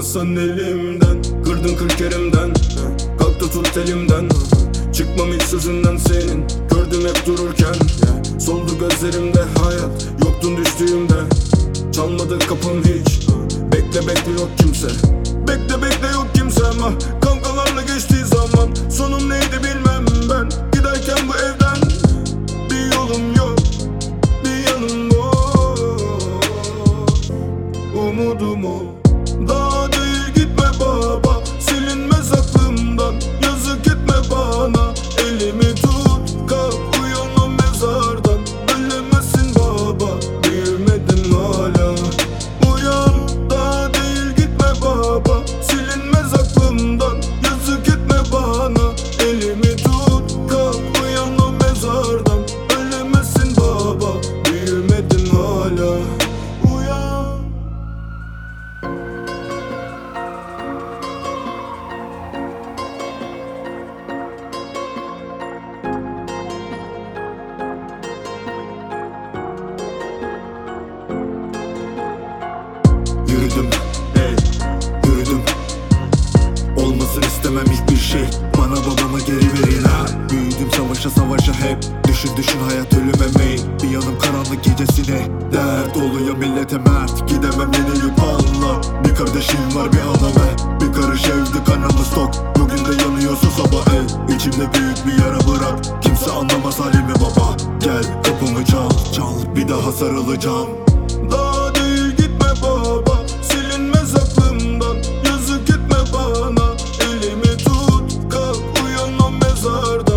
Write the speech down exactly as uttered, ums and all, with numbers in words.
Almazsan elimden, kırdın kırk yerimden. Kalk da tut elimden, çıkmam hiç sözünden senin. Gördüm hep dururken, soldu gözlerimde hayat. Yoktun düştüğümde, çalmadı kapım hiç. Bekle bekle yok kimse, bekle bekle yok kimse. Ama kavgalarla geçtiği zaman sonum neydi bilmem ben. Giderken bu evden bir yolum yok, bir yanım boş. Umudum o, daha değil gitme baba. Silinmez aklımdan, yazık etme bana. Elimi tut, kalk uyan o mezardan. Ölemezsin baba, büyümedin hala. Uyan, daha değil gitme baba. Silinmez aklımdan, yazık etme bana. Elimi tut, kalk uyan o mezardan. Ölemezsin baba, büyümedin hala. Uyan. Yürüdüm, ey, yürüdüm. Olmasın istemem hiçbir şey. Bana babama geri verin ha. Büyüdüm savaşa savaşa hep. Düşün düşün hayat ölüme meyil. Bir yanım karanlık gecesine dert oluyor millete mert. Gidemem yeni yük anla. Bir kardeşim var bir aname. Bir karış evde kanımız tok. Bugün de yanıyorsun sabah el. İçimde büyük bir yara bırak. Kimse anlamaz halimi baba. Gel kapımı çal çal. Bir daha sarılacağım. Daha değil gitme baba. Silinmez aklımdan, yazık etme bana. Elimi tut, kalk uyan o mezardan.